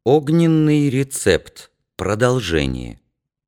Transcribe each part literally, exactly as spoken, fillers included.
Огненный рецепт. Продолжение.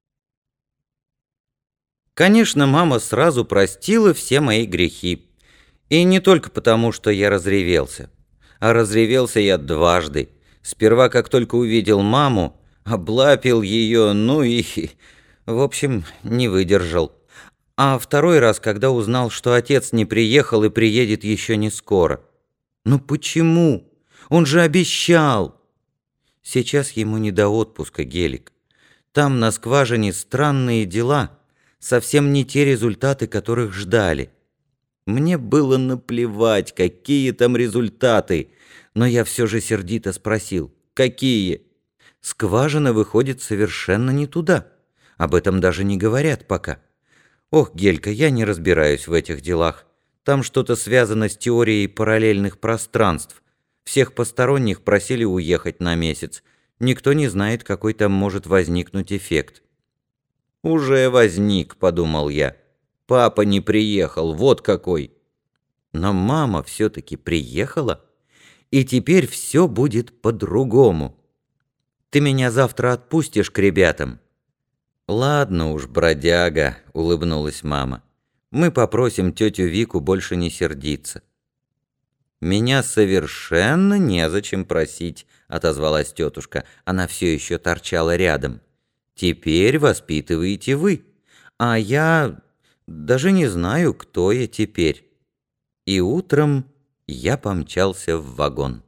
Конечно, мама сразу простила все мои грехи. И не только потому, что я разревелся. А разревелся я дважды. Сперва, как только увидел маму, облапил ее, ну и, в общем, не выдержал. А второй раз, когда узнал, что отец не приехал и приедет еще не скоро. Ну почему? Он же обещал. Сейчас ему не до отпуска, Гелик. Там на скважине странные дела, совсем не те результаты, которых ждали. Мне было наплевать, какие там результаты, но я все же сердито спросил, какие? Скважина выходит совершенно не туда. Об этом даже не говорят пока. Ох, Гелька, я не разбираюсь в этих делах. Там что-то связано с теорией параллельных пространств. Всех посторонних просили уехать на месяц. Никто не знает, какой там может возникнуть эффект. «Уже возник», — подумал я. «Папа не приехал, вот какой». Но мама все-таки приехала, и теперь все будет по-другому. Ты меня завтра отпустишь к ребятам? «Ладно уж, бродяга», — улыбнулась мама. «Мы попросим тетю Вику больше не сердиться». «Меня совершенно незачем просить», — отозвалась тетушка. Она все еще торчала рядом. «Теперь воспитываете вы, а я даже не знаю, кто я теперь». И утром я помчался в вагон.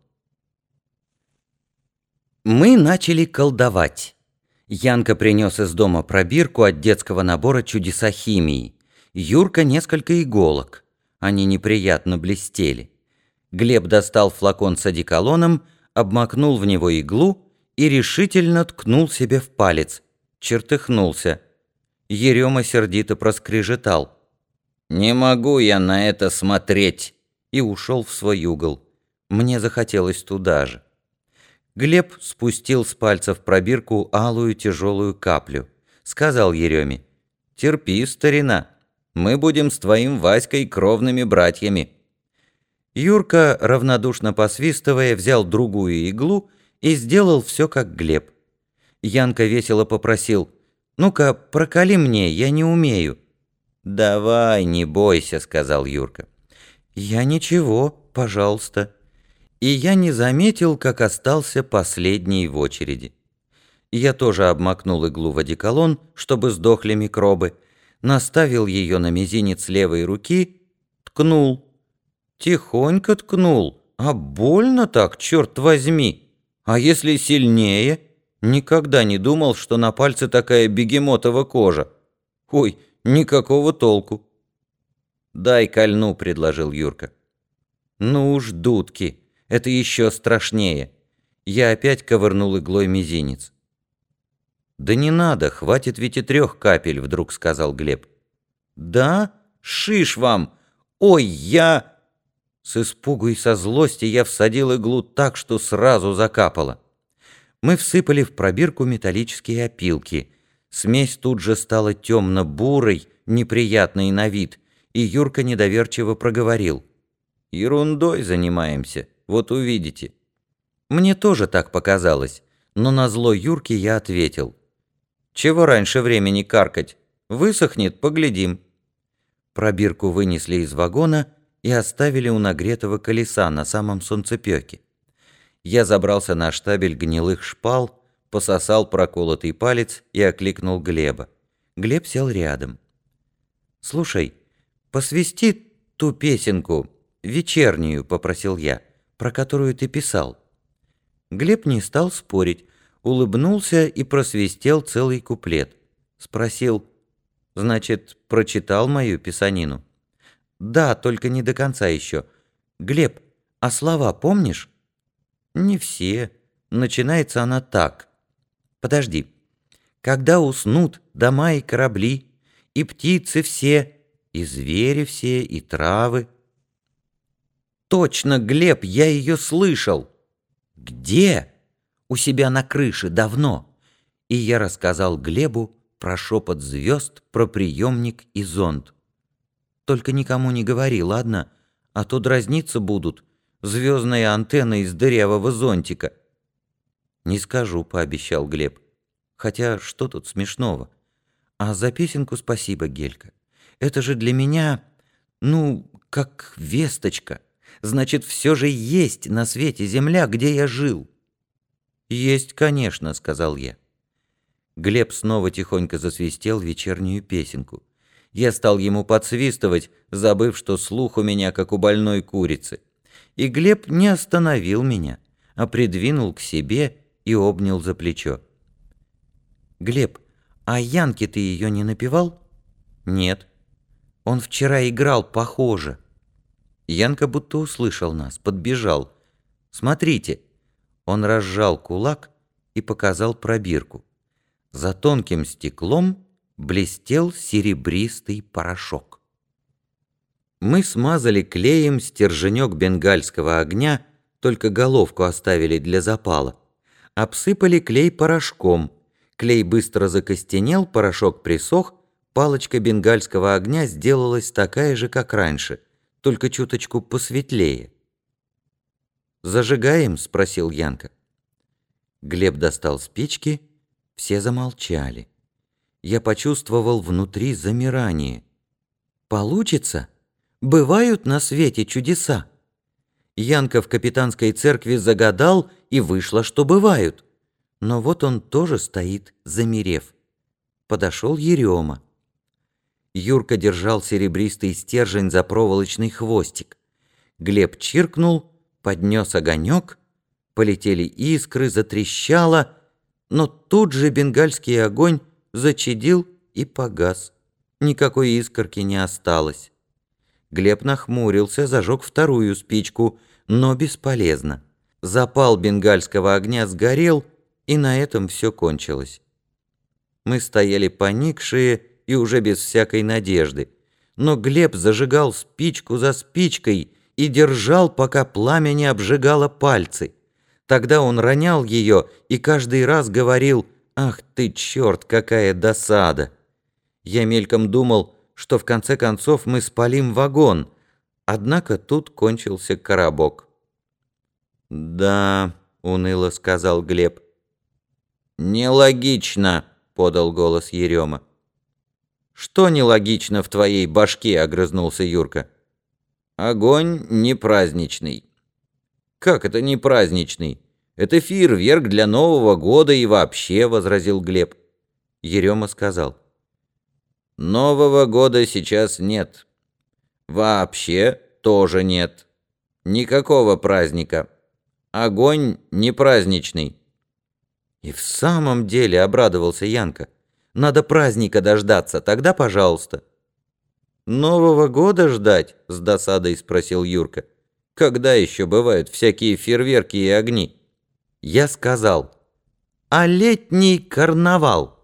Мы начали колдовать. Янка принес из дома пробирку от детского набора «Чудеса химии». Юрка несколько иголок. Они неприятно блестели. Глеб достал флакон с одеколоном, обмакнул в него иглу и решительно ткнул себе в палец. Чертыхнулся. Ерема сердито проскрежетал. «Не могу я на это смотреть!» И ушел в свой угол. Мне захотелось туда же. Глеб спустил с пальца в пробирку алую тяжелую каплю. Сказал Ереме: «Терпи, старина, мы будем с твоим Васькой кровными братьями». Юрка, равнодушно посвистывая, взял другую иглу и сделал все, как Глеб. Янка весело попросил: «Ну-ка, проколи мне, я не умею». «Давай, не бойся», — сказал Юрка. «Я ничего, пожалуйста». И я не заметил, как остался последний в очереди. Я тоже обмакнул иглу в одеколон, чтобы сдохли микробы, наставил ее на мизинец левой руки, ткнул. Тихонько ткнул, а больно так, черт возьми. А если сильнее? Никогда не думал, что на пальце такая бегемотова кожа. Ой, никакого толку. «Дай кольну», — предложил Юрка. «Ну уж, дудки, это еще страшнее». Я опять ковырнул иглой мизинец. «Да не надо, хватит ведь и трех капель», — вдруг сказал Глеб. «Да? Шиш вам! Ой, я...» С испугу и со злости я всадил иглу так, что сразу закапало. Мы всыпали в пробирку металлические опилки. Смесь тут же стала темно-бурой, неприятной на вид, и Юрка недоверчиво проговорил: «Ерундой занимаемся, вот увидите». Мне тоже так показалось, но назло Юрке я ответил: «Чего раньше времени каркать? Высохнет, поглядим». Пробирку вынесли из вагона и оставили у нагретого колеса на самом солнцепёке. Я забрался на штабель гнилых шпал, пососал проколотый палец и окликнул Глеба. Глеб сел рядом. «Слушай, посвисти ту песенку, вечернюю», — попросил я, — «про которую ты писал». Глеб не стал спорить, улыбнулся и просвистел целый куплет. Спросил: «Значит, прочитал мою писанину?» «Да, только не до конца еще. Глеб, а слова помнишь?» «Не все. Начинается она так. Подожди. Когда уснут дома и корабли, и птицы все, и звери все, и травы». «Точно, Глеб, я ее слышал». «Где?» «У себя на крыше, давно». И я рассказал Глебу про шепот звезд, про приемник и зонд. «Только никому не говори, ладно? А то дразниться будут. Звездная антенна из дырявого зонтика». «Не скажу», — пообещал Глеб. «Хотя что тут смешного? А за песенку спасибо, Гелька. Это же для меня, ну, как весточка. Значит, все же есть на свете земля, где я жил». «Есть, конечно», — сказал я. Глеб снова тихонько засвистел вечернюю песенку. Я стал ему подсвистывать, забыв, что слух у меня, как у больной курицы. И Глеб не остановил меня, а придвинул к себе и обнял за плечо. «Глеб, а Янке ты ее не напевал?» «Нет. Он вчера играл похоже». Янка будто услышал нас, подбежал. «Смотрите». Он разжал кулак и показал пробирку. За тонким стеклом блестел серебристый порошок. Мы смазали клеем стерженек бенгальского огня, только головку оставили для запала. Обсыпали клей порошком. Клей быстро закостенел, порошок присох, палочка бенгальского огня сделалась такая же, как раньше, только чуточку посветлее. «Зажигаем?» — спросил Янка. Глеб достал спички, все замолчали. Я почувствовал внутри замирание. «Получится? Бывают на свете чудеса?» Янка в капитанской церкви загадал, и вышло, что бывают. Но вот он тоже стоит, замерев. Подошел Ерема. Юрка держал серебристый стержень за проволочный хвостик. Глеб чиркнул, поднес огонек, полетели искры, затрещало, но тут же бенгальский огонь зачадил и погас. Никакой искорки не осталось. Глеб нахмурился, зажег вторую спичку, но бесполезно. Запал бенгальского огня сгорел, и на этом все кончилось. Мы стояли поникшие и уже без всякой надежды. Но Глеб зажигал спичку за спичкой и держал, пока пламя не обжигало пальцы. Тогда он ронял ее и каждый раз говорил: «Ах ты, черт, какая досада!» Я мельком думал, что в конце концов мы спалим вагон, однако тут кончился коробок. «Да», — уныло сказал Глеб. «Нелогично», — подал голос Ерема. «Что нелогично в твоей башке?» — огрызнулся Юрка. «Огонь не праздничный». «Как это не праздничный? Это фейерверк для Нового года и вообще», — возразил Глеб. Ерема сказал: «Нового года сейчас нет. Вообще тоже нет. Никакого праздника. Огонь не праздничный». «И в самом деле», — обрадовался Янка, — «надо праздника дождаться, тогда пожалуйста». «Нового года ждать?» — с досадой спросил Юрка. «Когда еще бывают всякие фейерверки и огни?» Я сказал: «А летний карнавал?»